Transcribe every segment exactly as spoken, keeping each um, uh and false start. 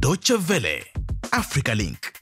Deutsche Welle, Africa Link.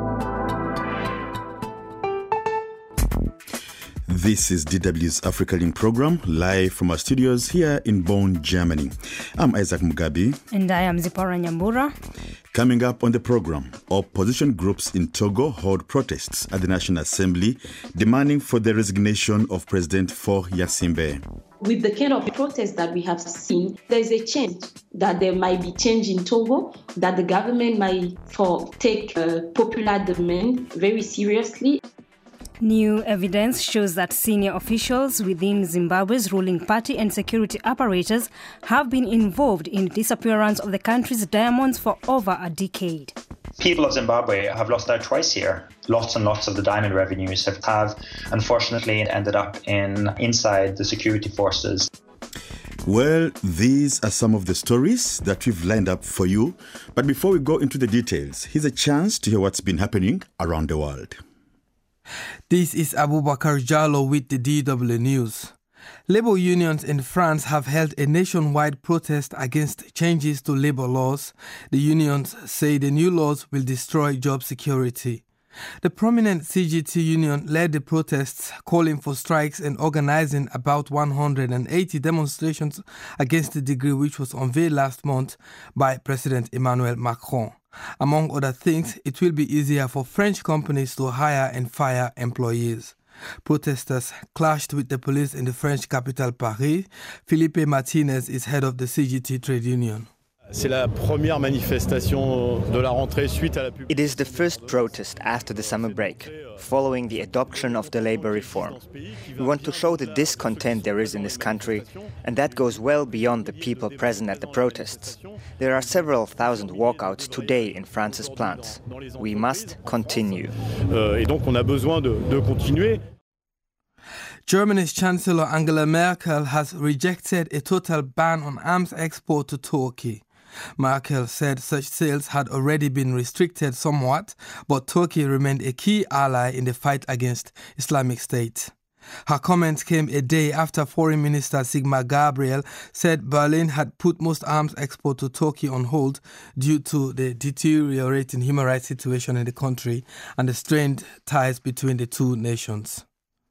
This is D W's Africa Link program, live from our studios here in Bonn, Germany. I'm Isaac Mugabi. And I am Zipporah Nyambura. Coming up on the program, opposition groups in Togo held protests at the National Assembly demanding for the resignation of President Faure Gnassingbé. With the kind of protests that we have seen, there is a change, that there might be change in Togo, that the government might for take uh, popular demand very seriously. New evidence shows that senior officials within Zimbabwe's ruling party and security apparatus have been involved in the disappearance of the country's diamonds for over a decade. People of Zimbabwe have lost out twice here. Lots and lots of the diamond revenues have, have unfortunately ended up in inside the security forces. Well, these are some of the stories that we've lined up for you. But before we go into the details, here's a chance to hear what's been happening around the world. This is Abubakar Jallo with the D W News. Labour unions in France have held a nationwide protest against changes to labour laws. The unions say the new laws will destroy job security. The prominent C G T union led the protests, calling for strikes and organising about one hundred eighty demonstrations against the decree which was unveiled last month by President Emmanuel Macron. Among other things, it will be easier for French companies to hire and fire employees. Protesters clashed with the police in the French capital, Paris. Philippe Martinez is head of the C G T trade union. C'est la première manifestation de la rentrée suite à la It is the first protest after the summer break, following the adoption of the labor reform. We want to show the discontent there is in this country, and that goes well beyond the people present at the protests. There are several thousand walkouts today in France's plants. We must continue. Euh, et donc on a besoin de, de continuer. Germany's Chancellor Angela Merkel has rejected a total ban on arms export to Turkey. Merkel said such sales had already been restricted somewhat, but Turkey remained a key ally in the fight against Islamic State. Her comments came a day after Foreign Minister Sigmar Gabriel said Berlin had put most arms export to Turkey on hold due to the deteriorating human rights situation in the country and the strained ties between the two nations.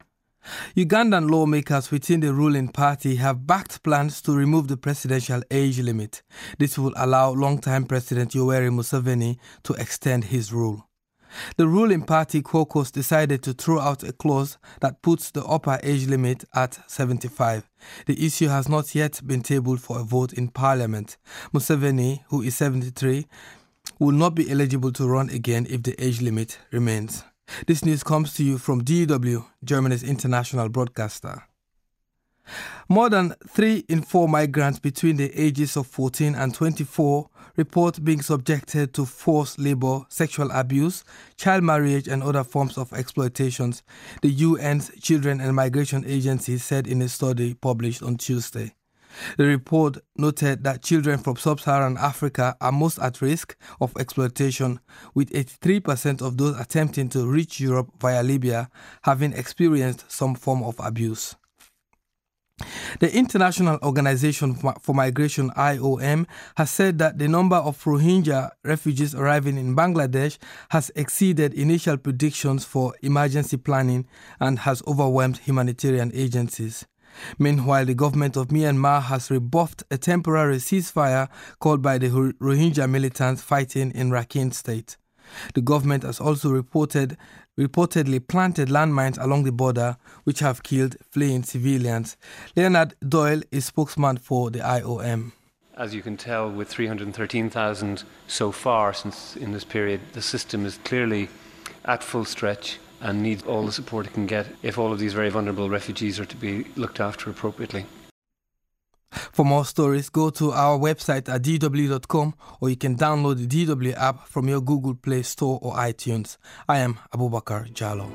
Ugandan lawmakers within the ruling party have backed plans to remove the presidential age limit. This will allow longtime President Yoweri Museveni to extend his rule. The ruling party caucus decided to throw out a clause that puts the upper age limit at seventy-five. The issue has not yet been tabled for a vote in parliament. Museveni, who is seventy-three, will not be eligible to run again if the age limit remains. This news comes to you from D W, Germany's international broadcaster. More than three in four migrants between the ages of fourteen and twenty-four report being subjected to forced labor, sexual abuse, child marriage and other forms of exploitations, the U N's Children and Migration Agency said in a study published on Tuesday. The report noted that children from sub-Saharan Africa are most at risk of exploitation, with eighty-three percent of those attempting to reach Europe via Libya having experienced some form of abuse. The International Organization for Migration, I O M, has said that the number of Rohingya refugees arriving in Bangladesh has exceeded initial predictions for emergency planning and has overwhelmed humanitarian agencies. Meanwhile, the government of Myanmar has rebuffed a temporary ceasefire called by the Rohingya militants fighting in Rakhine State. The government has also reported reportedly planted landmines along the border, which have killed fleeing civilians. Leonard Doyle is spokesman for the I O M. As you can tell, with three hundred thirteen thousand so far since in this period, the system is clearly at full stretch and needs all the support it can get if all of these very vulnerable refugees are to be looked after appropriately. For more stories, go to our website at d w dot com or you can download the D W app from your Google Play Store or iTunes. I am Abubakar Jallo.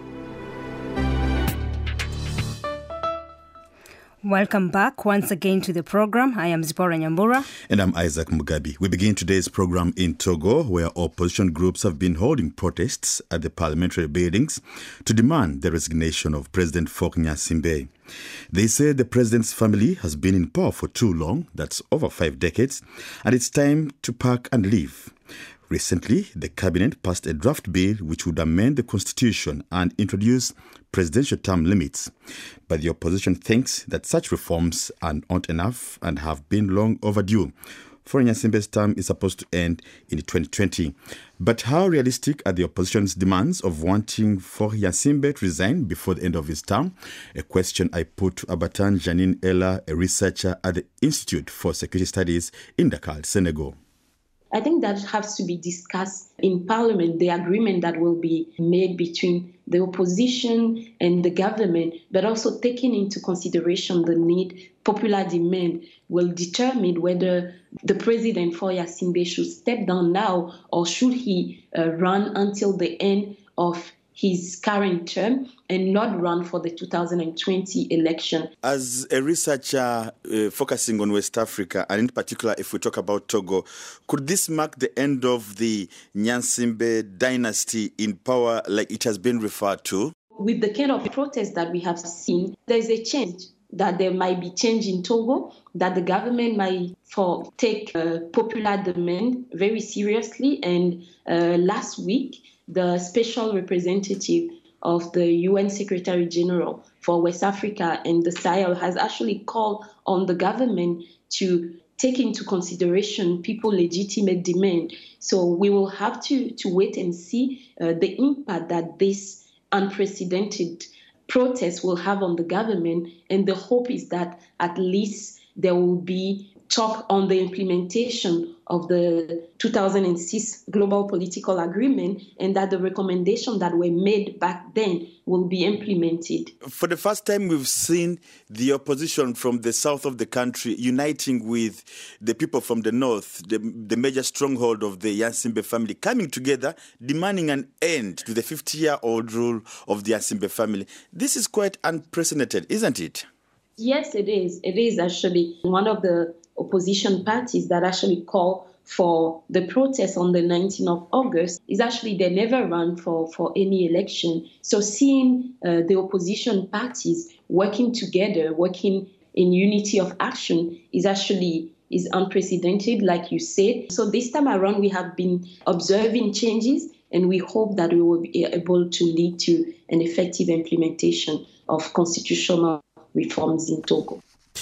Welcome back once again to the program. I am Zipporah Nyambura. And I'm Isaac Mugabi. We begin today's program in Togo, where opposition groups have been holding protests at the parliamentary buildings to demand the resignation of President Faure Gnassingbé. They say the president's family has been in power for too long, that's over five decades, and it's time to pack and leave. Recently, the cabinet passed a draft bill which would amend the constitution and introduce presidential term limits. But the opposition thinks that such reforms are not enough and have been long overdue. Faure Gnassingbe's term is supposed to end in twenty twenty. But how realistic are the opposition's demands of wanting Faure Gnassingbé to resign before the end of his term? A question I put to Abatan Janine Ella, a researcher at the Institute for Security Studies in Dakar, Senegal. I think that has to be discussed in Parliament, the agreement that will be made between the opposition and the government, but also taking into consideration the need, popular demand, will determine whether the president, Faure Gnassingbé, should step down now or should he uh, run until the end of his current term and not run for the two thousand twenty election. As a researcher uh, focusing on West Africa, and in particular if we talk about Togo, could this mark the end of the Gnassingbé dynasty in power like it has been referred to? With the kind of protests that we have seen, there's a change, that there might be change in Togo, that the government might for take uh, popular demand very seriously. And uh, last week, the special representative of the U N Secretary General for West Africa and the Sahel has actually called on the government to take into consideration people's legitimate demand. So we will have to, to wait and see uh, the impact that this unprecedented protest will have on the government. And the hope is that at least there will be talk on the implementation of the two thousand six Global Political Agreement, and that the recommendations that were made back then will be implemented. For the first time, we've seen the opposition from the south of the country uniting with the people from the north, the, the major stronghold of the Gnassingbé family, coming together, demanding an end to the fifty-year-old rule of the Gnassingbé family. This is quite unprecedented, isn't it? Yes, it is. It is actually one of the opposition parties that actually call for the protest on the nineteenth of August is actually they never run for, for any election. So seeing uh, the opposition parties working together, working in unity of action is actually is unprecedented, like you said. So this time around, we have been observing changes, and we hope that we will be able to lead to an effective implementation of constitutional reforms in Togo.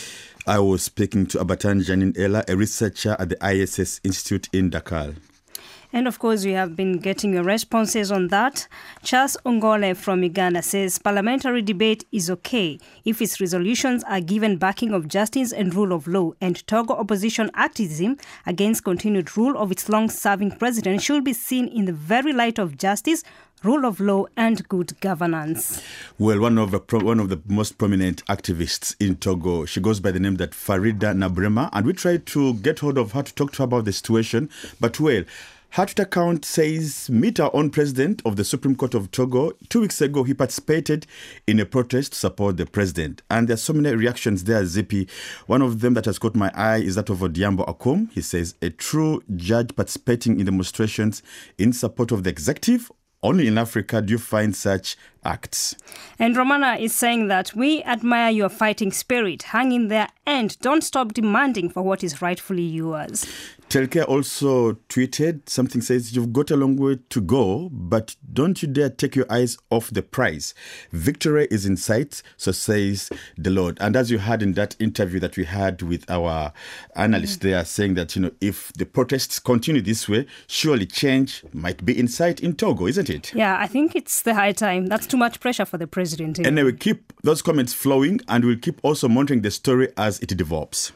I was speaking to Abatan Janine Ella, a researcher at the I S S Institute in Dakar. And of course, we have been getting your responses on that. Charles Ongole from Uganda says parliamentary debate is okay if its resolutions are given backing of justice and rule of law, and Togo opposition activism against continued rule of its long-serving president should be seen in the very light of justice, rule of law and good governance. Well, one of the pro- one of the most prominent activists in Togo, she goes by the name that Farida Nabrema, and we tried to get hold of her to talk to her about the situation. But well, her Twitter account says, meet our own president of the Supreme Court of Togo. Two weeks ago, he participated in a protest to support the president. And there are so many reactions there, Zippy. One of them that has caught my eye is that of Odiambo Akom. He says, a true judge participating in demonstrations in support of the executive. Only in Africa do you find such acts. And Romana is saying that we admire your fighting spirit. Hang in there and don't stop demanding for what is rightfully yours. Telke also tweeted, something says, you've got a long way to go, but don't you dare take your eyes off the prize. Victory is in sight, so says the Lord. And as you heard in that interview that we had with our analyst, mm-hmm. they are saying that, you know, if the protests continue this way, surely change might be in sight in Togo, isn't it? Yeah, I think it's the high time. That's too much pressure for the president. And we keep those comments flowing, and we'll keep also monitoring the story as it develops.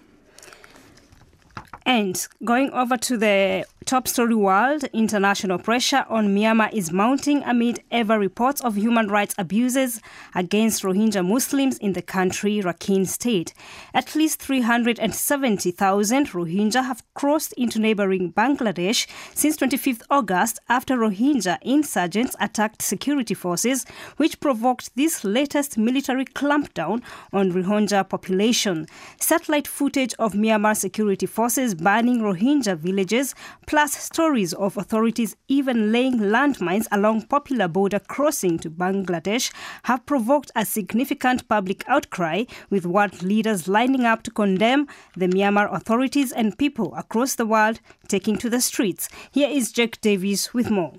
And going over to the top story world, international pressure on Myanmar is mounting amid ever reports of human rights abuses against Rohingya Muslims in the country, Rakhine State. At least three hundred seventy thousand Rohingya have crossed into neighboring Bangladesh since twenty-fifth August after Rohingya insurgents attacked security forces, which provoked this latest military clampdown on Rohingya population. Satellite footage of Myanmar security forces burning Rohingya villages plus plus stories of authorities even laying landmines along popular border crossing to Bangladesh have provoked a significant public outcry, with world leaders lining up to condemn the Myanmar authorities and people across the world taking to the streets. Here is Jack Davies with more.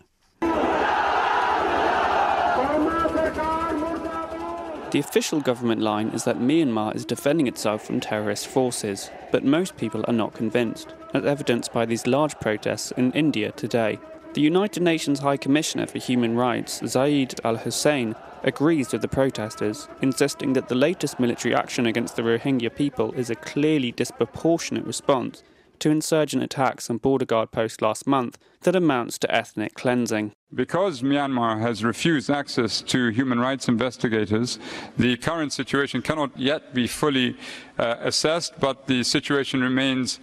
The official government line is that Myanmar is defending itself from terrorist forces, but most people are not convinced, as evidenced by these large protests in India today. The United Nations High Commissioner for Human Rights, Zaid Al-Hussein, agrees with the protesters, insisting that the latest military action against the Rohingya people is a clearly disproportionate response to insurgent attacks on border guard posts last month that amounts to ethnic cleansing. Because Myanmar has refused access to human rights investigators, the current situation cannot yet be fully uh, assessed, but the situation remains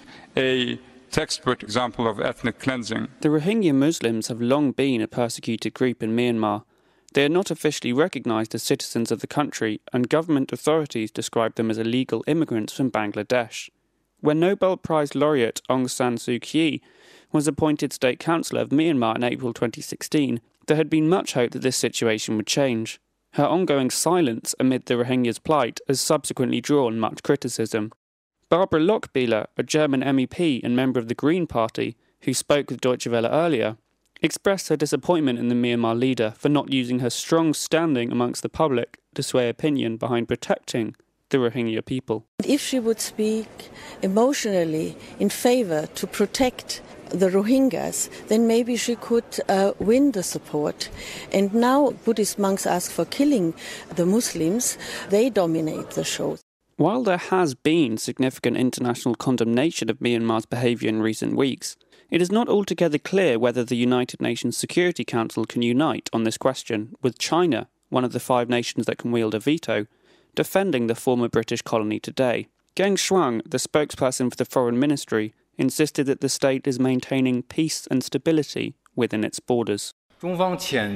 a textbook example of ethnic cleansing. The Rohingya Muslims have long been a persecuted group in Myanmar. They are not officially recognised as citizens of the country, and government authorities describe them as illegal immigrants from Bangladesh. When Nobel Prize laureate Aung San Suu Kyi was appointed State Councillor of Myanmar in April twenty sixteen, there had been much hope that this situation would change. Her ongoing silence amid the Rohingyas' plight has subsequently drawn much criticism. Barbara Lochbihler, a German M E P and member of the Green Party, who spoke with Deutsche Welle earlier, expressed her disappointment in the Myanmar leader for not using her strong standing amongst the public to sway opinion behind protecting the Rohingya people. If she would speak emotionally in favour to protect the Rohingyas, then maybe she could uh, win the support. And now Buddhist monks ask for killing the Muslims. They dominate the show. While there has been significant international condemnation of Myanmar's behaviour in recent weeks, it is not altogether clear whether the United Nations Security Council can unite on this question, with China, one of the five nations that can wield a veto, defending the former British colony today. Geng Shuang, the spokesperson for the Foreign Ministry, insisted that the state is maintaining peace and stability within its borders. China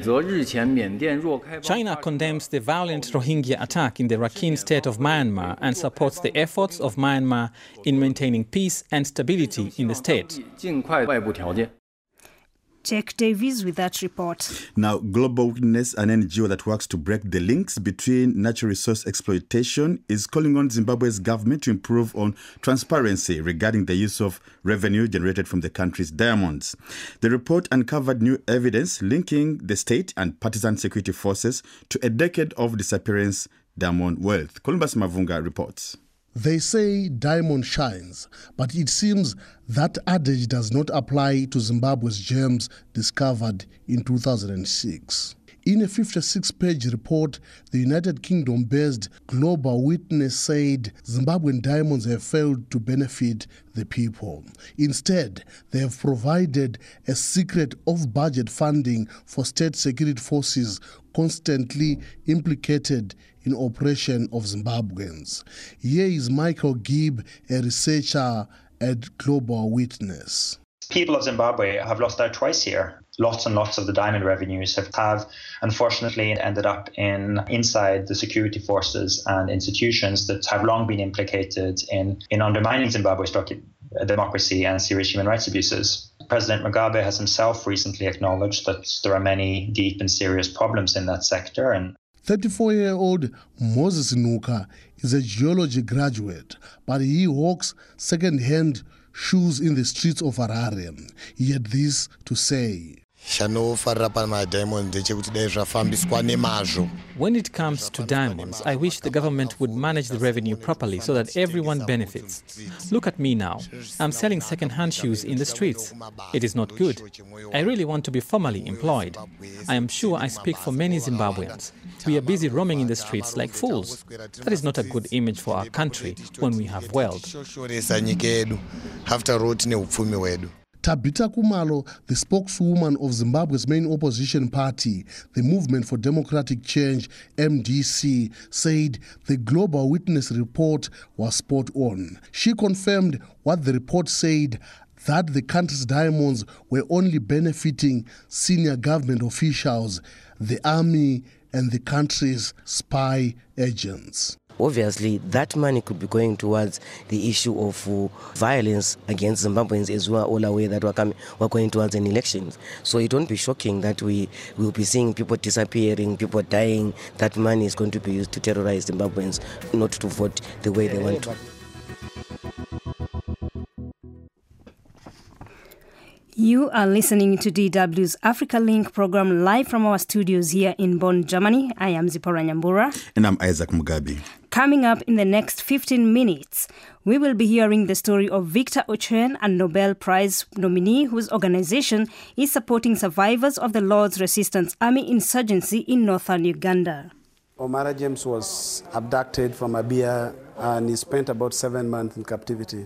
condemns the violent Rohingya attack in the Rakhine state of Myanmar and supports the efforts of Myanmar in maintaining peace and stability in the state. Jack Davies with that report. Now, Global Witness, an N G O that works to break the links between natural resource exploitation, is calling on Zimbabwe's government to improve on transparency regarding the use of revenue generated from the country's diamonds. The report uncovered new evidence linking the state and partisan security forces to a decade of disappearance diamond wealth. Columbus Mavunga reports. They say diamond shines, but it seems that adage does not apply to Zimbabwe's gems discovered in two thousand six. In a fifty-six page report, the United Kingdom-based Global Witness said Zimbabwean diamonds have failed to benefit the people. Instead, they have provided a secret off-budget funding for state security forces constantly implicated in oppression of Zimbabweans. Here is Michael Gibb, a researcher at Global Witness. People of Zimbabwe have lost out twice here. Lots and lots of the diamond revenues have, have unfortunately ended up in inside the security forces and institutions that have long been implicated in, in undermining Zimbabwe's democracy and serious human rights abuses. President Mugabe has himself recently acknowledged that there are many deep and serious problems in that sector. And thirty-four-year-old Moses Nuka is a geology graduate, but he hawks second-hand shoes in the streets of Harare. He had this to say. When it comes to diamonds, I wish the government would manage the revenue properly so that everyone benefits. Look at me now. I'm selling second-hand shoes in the streets. It is not good. I really want to be formally employed. I am sure I speak for many Zimbabweans. We are busy roaming in the streets like fools. That is not a good image for our country when we have wealth. Tabitha Kumalo, the spokeswoman of Zimbabwe's main opposition party, the Movement for Democratic Change, M D C, said the Global Witness report was spot on. She confirmed what the report said, that the country's diamonds were only benefiting senior government officials, the army, and the country's spy agents. obviously that money could be going towards the issue of uh, violence against Zimbabweans, as we are all aware that we're, coming, we're going towards an election. So it won't be shocking that we will be seeing people disappearing, people dying. That money is going to be used to terrorize Zimbabweans, not to vote the way they want to. You are listening to D W's Africa Link program live from our studios here in Bonn, Germany. I am Zipporah Nyambura. And I'm Isaac Mugabi. Coming up in the next fifteen minutes, we will be hearing the story of Victor Ochen, a Nobel Prize nominee whose organization is supporting survivors of the Lord's Resistance Army insurgency in northern Uganda. Omara James was abducted from Abia and he spent about seven months in captivity.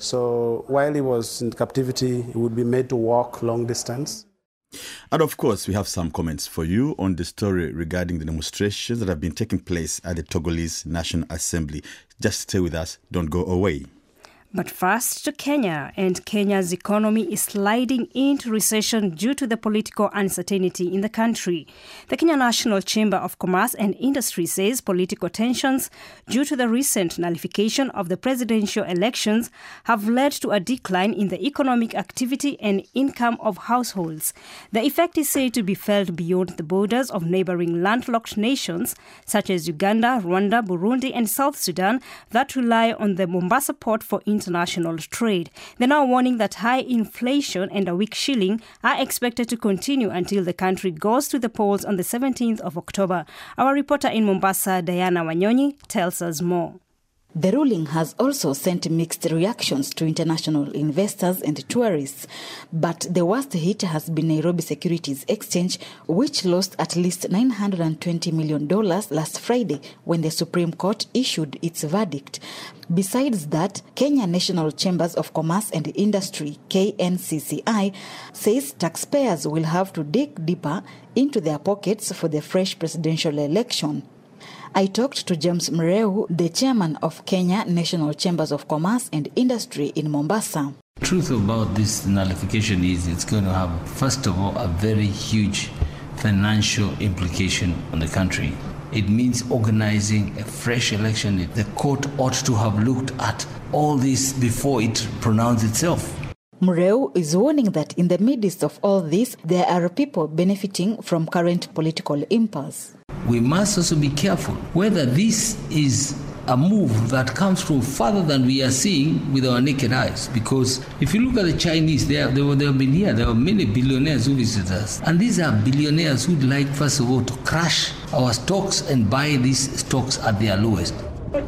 So while he was in captivity, he would be made to walk long distance. And of course, we have some comments for you on the story regarding the demonstrations that have been taking place at the Togolese National Assembly. Just stay with us, don't go away. But first to Kenya, and Kenya's economy is sliding into recession due to the political uncertainty in the country. The Kenya National Chamber of Commerce and Industry says political tensions due to the recent nullification of the presidential elections have led to a decline in the economic activity and income of households. The effect is said to be felt beyond the borders of neighboring landlocked nations such as Uganda, Rwanda, Burundi, and South Sudan that rely on the Mombasa port for international international trade. They're now warning that high inflation and a weak shilling are expected to continue until the country goes to the polls on the seventeenth of October. Our reporter in Mombasa, Diana Wanyonyi, tells us more. The ruling has also sent mixed reactions to international investors and tourists, but the worst hit has been Nairobi Securities Exchange, which lost at least nine hundred twenty million dollars last Friday when the Supreme Court issued its verdict. Besides that, Kenya National Chambers of Commerce and Industry, K N C C I, says taxpayers will have to dig deeper into their pockets for the fresh presidential election. I talked to James Mreu, the chairman of Kenya National Chambers of Commerce and Industry in Mombasa. The truth about this nullification is it's going to have, first of all, a very huge financial implication on the country. It means organizing a fresh election. The court ought to have looked at all this before it pronounced itself. Mreu is warning that in the midst of all this, there are people benefiting from current political impasse. We must also be careful whether this is a move that comes from further than we are seeing with our naked eyes. Because if you look at the Chinese, they have, they, were, they have been here. There are many billionaires who visit us. And these are billionaires who'd like, first of all, to crash our stocks and buy these stocks at their lowest.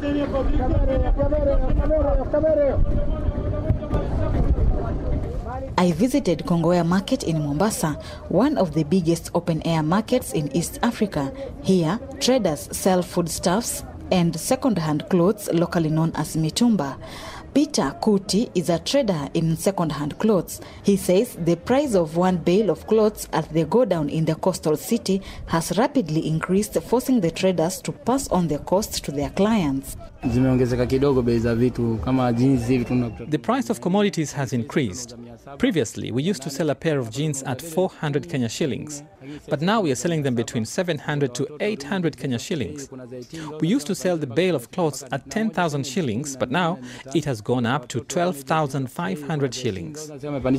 I visited Kongowea Market in Mombasa, one of the biggest open-air markets in East Africa. Here, traders sell foodstuffs and second-hand clothes locally known as mitumba. Peter Kuti is a trader in second-hand clothes. He says the price of one bale of clothes at the go-down in the coastal city has rapidly increased, forcing the traders to pass on the cost to their clients. The price of commodities has increased. Previously, we used to sell a pair of jeans at four hundred Kenya shillings, but now we are selling them between seven hundred to eight hundred Kenya shillings. We used to sell the bale of clothes at ten thousand shillings, but now it has gone up to twelve thousand five hundred shillings.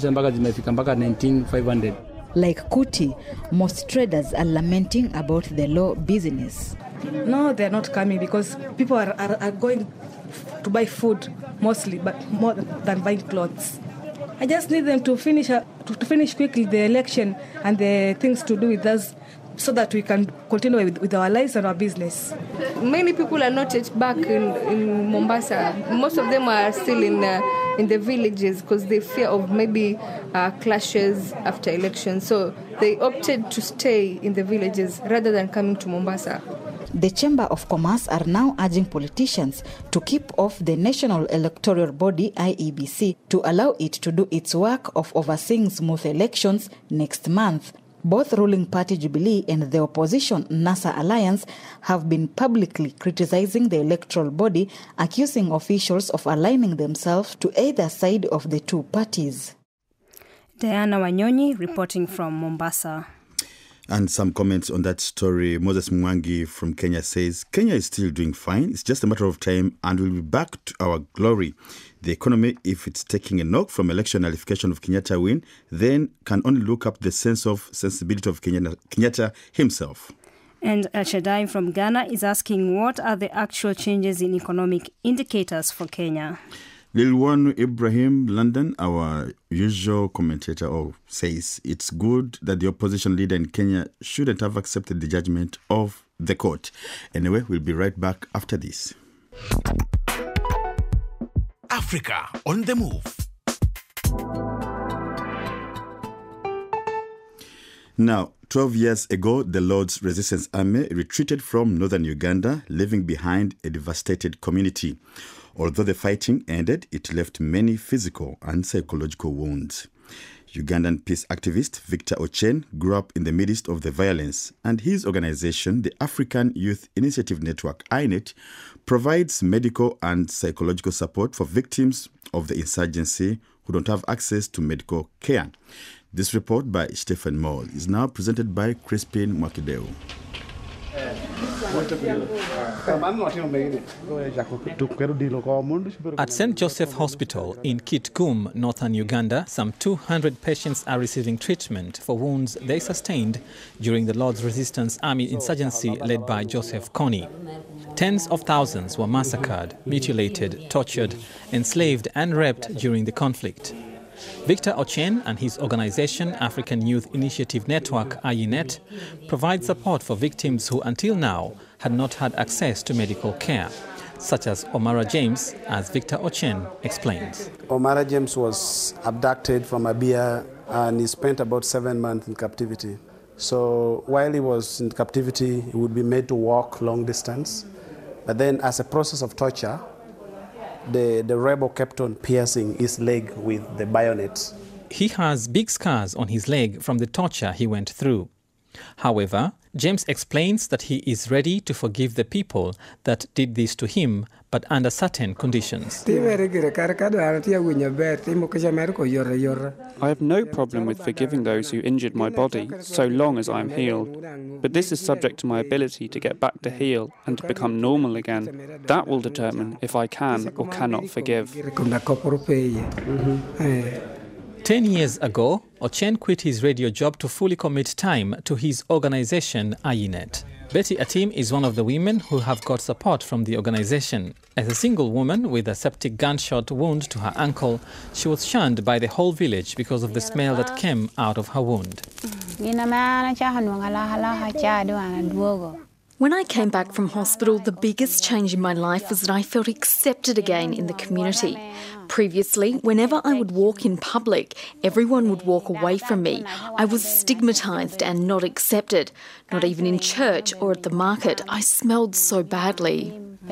Like Kuti, most traders are lamenting about the low business. No, they're not coming because people are, are, are going to buy food mostly, but more than buying clothes. I just need them to finish uh, to, to finish quickly the election and the things to do with us so that we can continue with, with our lives and our business. Many people are not yet back in, in Mombasa. Most of them are still in uh, in the villages because they fear of maybe uh, clashes after elections. So they opted to stay in the villages rather than coming to Mombasa. The Chamber of Commerce are now urging politicians to keep off the National Electoral Body I E B C to allow it to do its work of overseeing smooth elections next month. Both ruling party Jubilee and the opposition NASA Alliance have been publicly criticizing the electoral body, accusing officials of aligning themselves to either side of the two parties. Diana Wanyonyi reporting from Mombasa. And some comments on that story. Moses Mwangi from Kenya says, Kenya is still doing fine. It's just a matter of time and we'll be back to our glory. The economy, if it's taking a knock from election nullification of Kenyatta win, then can only look up the sense of sensibility of Kenyatta, Kenyatta himself. And El Shaddai from Ghana is asking, what are the actual changes in economic indicators for Kenya? Lilwan Ibrahim, London, our usual commentator, oh, says it's good that the opposition leader in Kenya shouldn't have accepted the judgment of the court. Anyway, we'll be right back after this. Africa on the move. Now, twelve years ago, the Lord's Resistance Army retreated from northern Uganda, leaving behind a devastated community. Although the fighting ended, it left many physical and psychological wounds. Ugandan peace activist Victor Ochen grew up in the midst of the violence, and his organization, the African Youth Initiative Network, I N E T, provides medical and psychological support for victims of the insurgency who don't have access to medical care. This report by Stephen Moll is now presented by Crispin Mwakideu. At Saint Joseph Hospital in Kitgum, northern Uganda, some two hundred patients are receiving treatment for wounds they sustained during the Lord's Resistance Army insurgency led by Joseph Kony. Tens of thousands were massacred, mutilated, tortured, enslaved and raped during the conflict. Victor Ochen and his organization, African Youth Initiative Network, I N E T, provide support for victims who until now had not had access to medical care, such as Omara James, as Victor Ochen explains. Omara James was abducted from Abia and he spent about seven months in captivity. So while he was in captivity, he would be made to walk long distance. But then as a process of torture, The, the rebel kept on piercing his leg with the bayonets. He has big scars on his leg from the torture he went through. However, James explains that he is ready to forgive the people that did this to him, but under certain conditions. I have no problem with forgiving those who injured my body, so long as I am healed. But this is subject to my ability to get back to heal and to become normal again. That will determine if I can or cannot forgive. Ten years ago, Ochen quit his radio job to fully commit time to his organization, I N E T. Betty Atim is one of the women who have got support from the organization. As a single woman with a septic gunshot wound to her ankle, she was shunned by the whole village because of the smell that came out of her wound. When I came back from hospital, the biggest change in my life was that I felt accepted again in the community. Previously, whenever I would walk in public, everyone would walk away from me. I was stigmatised and not accepted. Not even in church or at the market. I smelled so badly.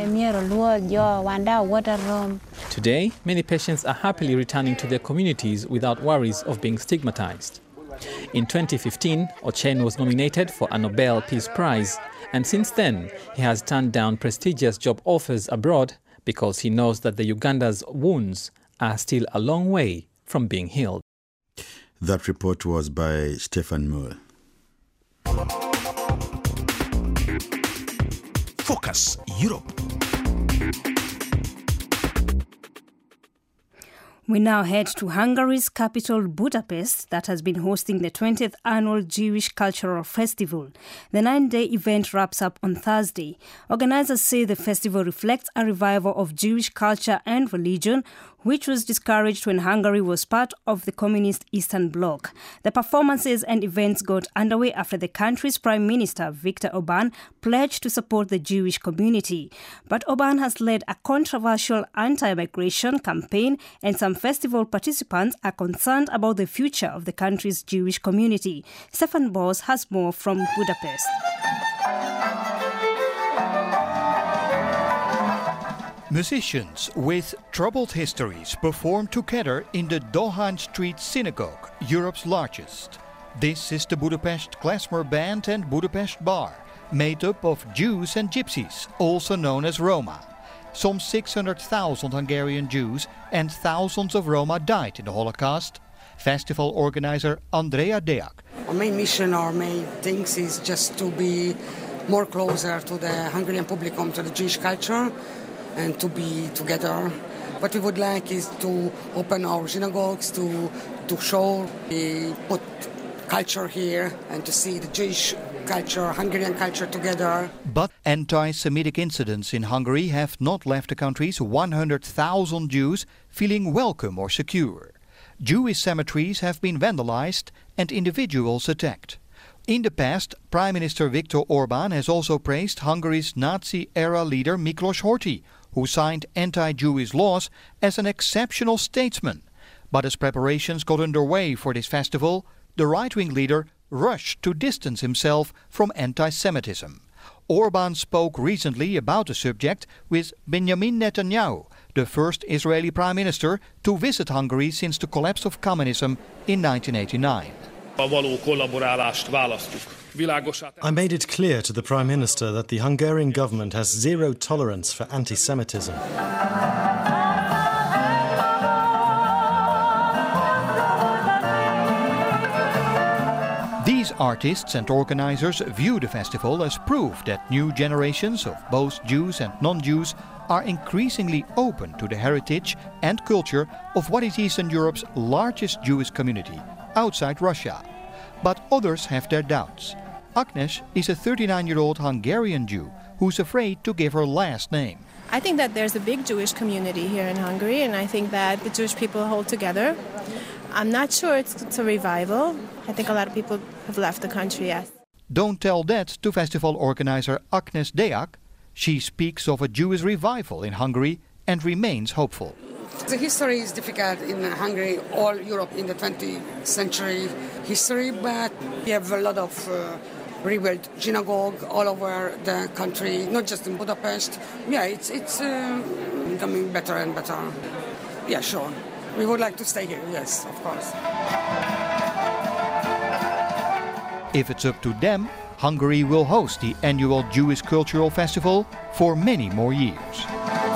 Today, many patients are happily returning to their communities without worries of being stigmatised. In twenty fifteen, Ochen was nominated for a Nobel Peace Prize, and since then he has turned down prestigious job offers abroad because he knows that the Uganda's wounds are still a long way from being healed. That report was by Stefan Moore. Focus Europe. We now head to Hungary's capital, Budapest, that has been hosting the twentieth Annual Jewish Cultural Festival. The nine-day event wraps up on Thursday. Organizers say the festival reflects a revival of Jewish culture and religion, which was discouraged when Hungary was part of the communist Eastern Bloc. The performances and events got underway after the country's Prime Minister, Viktor Orban, pledged to support the Jewish community. But Orban has led a controversial anti-migration campaign, and some festival participants are concerned about the future of the country's Jewish community. Stefan Bos has more from Budapest. Musicians with troubled histories perform together in the Dohány Street Synagogue, Europe's largest. This is the Budapest Klezmer Band and Budapest Bar, made up of Jews and Gypsies, also known as Roma. Some six hundred thousand Hungarian Jews and thousands of Roma died in the Holocaust. Festival organizer Andrea Deak. Our main mission, our main things is just to be more closer to the Hungarian publicum, to the Jewish culture, and to be together. What we would like is to open our synagogues, to to show, we put culture here, and to see the Jewish culture, Hungarian culture together. But anti-Semitic incidents in Hungary have not left the country's one hundred thousand Jews feeling welcome or secure. Jewish cemeteries have been vandalized and individuals attacked. In the past, Prime Minister Viktor Orbán has also praised Hungary's Nazi-era leader Miklos Horthy, who signed anti-Jewish laws, as an exceptional statesman. But as preparations got underway for this festival, the right-wing leader rushed to distance himself from anti-Semitism. Orbán spoke recently about the subject with Benjamin Netanyahu, the first Israeli prime minister to visit Hungary since the collapse of communism in nineteen eighty-nine. I made it clear to the Prime Minister that the Hungarian government has zero tolerance for anti-Semitism. These artists and organizers view the festival as proof that new generations of both Jews and non-Jews are increasingly open to the heritage and culture of what is Eastern Europe's largest Jewish community, outside Russia. But others have their doubts. Agnes is a thirty-nine-year-old Hungarian Jew who's afraid to give her last name. I think that there's a big Jewish community here in Hungary, and I think that the Jewish people hold together. I'm not sure it's, it's a revival. I think a lot of people have left the country, yes. Don't tell that to festival organizer Agnes Deak. She speaks of a Jewish revival in Hungary and remains hopeful. The history is difficult in Hungary, all Europe in the twentieth century history, but we have a lot of uh, rebuilt synagogue all over the country, not just in Budapest. Yeah, it's, it's uh, becoming better and better. Yeah, sure. We would like to stay here, yes, of course. If it's up to them, Hungary will host the annual Jewish Cultural Festival for many more years.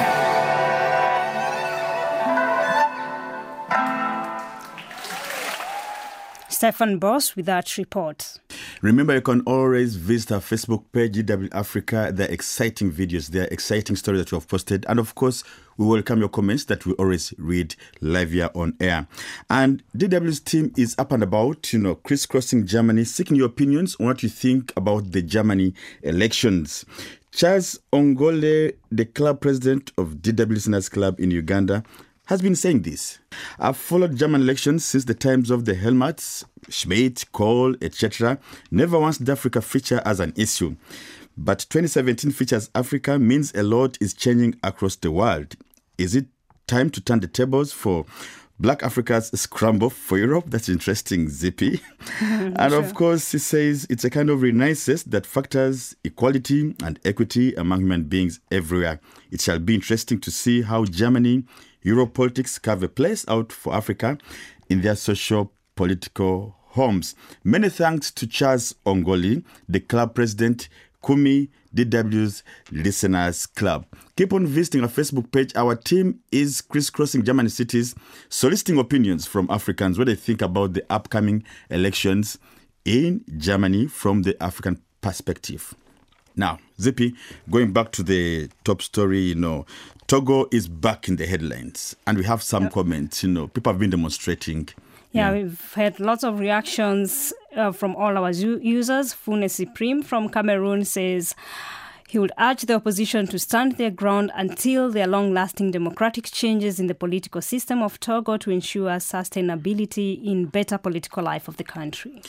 Stefan Boss with that report. Remember, you can always visit our Facebook page, D W Africa. There are exciting videos, there are exciting stories that you have posted. And of course, we welcome your comments that we always read live here on air. And D W's team is up and about, you know, crisscrossing Germany, seeking your opinions on what you think about the Germany elections. Charles Ongole, the club president of D W Listeners Club in Uganda, has been saying this. I've followed German elections since the times of the Helmerts, Schmidt, Kohl, et cetera. Never once did Africa feature as an issue. But twenty seventeen features Africa means a lot is changing across the world. Is it time to turn the tables for Black Africa's scramble for Europe? That's interesting, Zippy. And of course, he says it's a kind of renaissance that factors equality and equity among human beings everywhere. It shall be interesting to see how Germany, Europe politics carve a place out for Africa in their social political homes. Many thanks to Charles Ongoli, the club president, Kumi, D W's Listeners Club. Keep on visiting our Facebook page. Our team is crisscrossing German cities, soliciting opinions from Africans, what they think about the upcoming elections in Germany from the African perspective. Now, Zippy, going back to the top story, you know, Togo is back in the headlines, and we have some yep. comments. You know, people have been demonstrating. Yeah, yeah. We've had lots of reactions uh, from all our users. Fune Supreme from Cameroon says he would urge the opposition to stand their ground until there are long-lasting democratic changes in the political system of Togo to ensure sustainability in better political life of the country.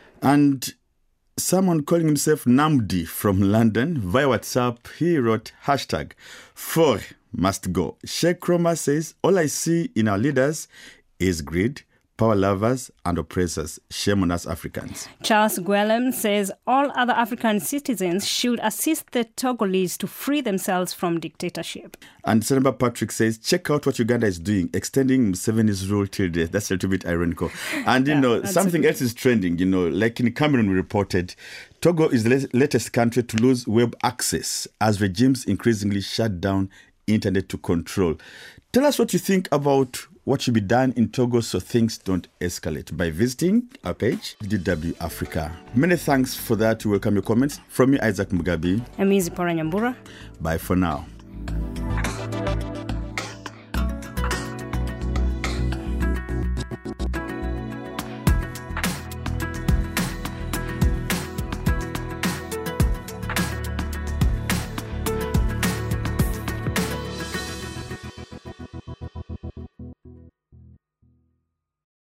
And someone calling himself Namdi from London via WhatsApp, he wrote hashtag four must go. Sheikh Roma says, all I see in our leaders is greed, power lovers and oppressors. Shame on us Africans. Charles Guellem says all other African citizens should assist the Togolese to free themselves from dictatorship. And Senator Patrick says, check out what Uganda is doing, extending Museveni's rule till death. That's a little bit ironical. And, you yeah, know, something else is trending, you know, like in Cameroon we reported, Togo is the latest country to lose web access as regimes increasingly shut down internet to control. Tell us what you think about what should be done in Togo so things don't escalate by visiting our page, D W Africa. Many thanks for that. We welcome your comments. From me, Isaac Mugabi. I'm Izzy Poranyambura. Bye for now.